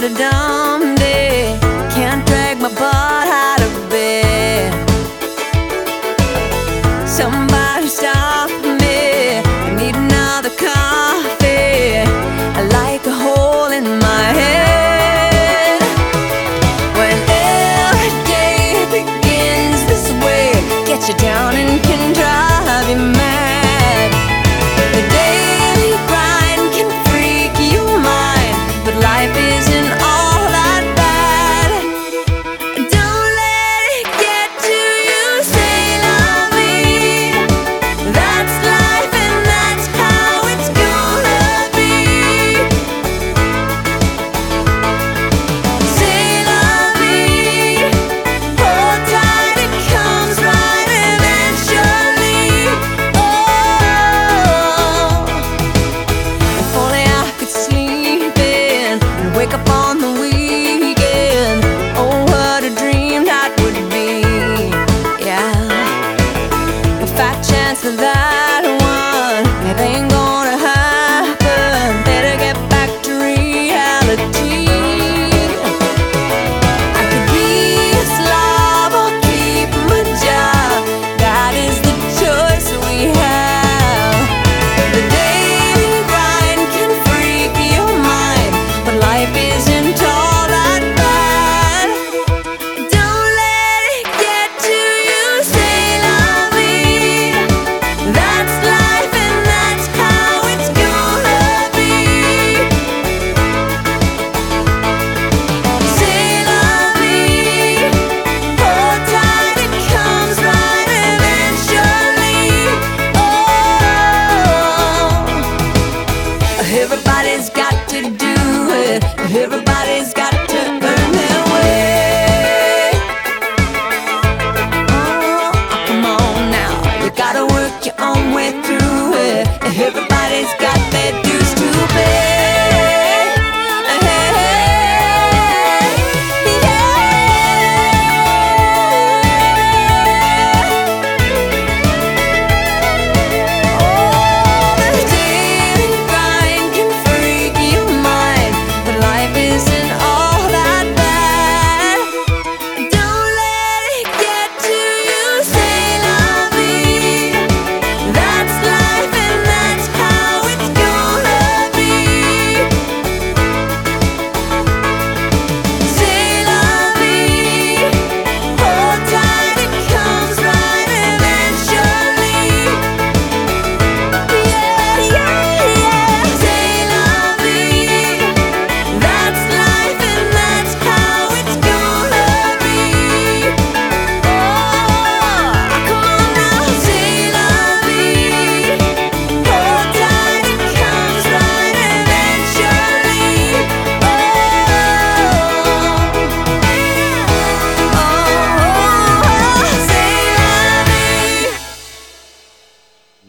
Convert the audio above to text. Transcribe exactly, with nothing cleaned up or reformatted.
a dumb day. Can't drag my butt out of bed. Somebody stop me, I need another coffee. I like a hole in my head. When every day begins this way, get you down and can drive you mad. The daily grind can freak your mind, but life isn't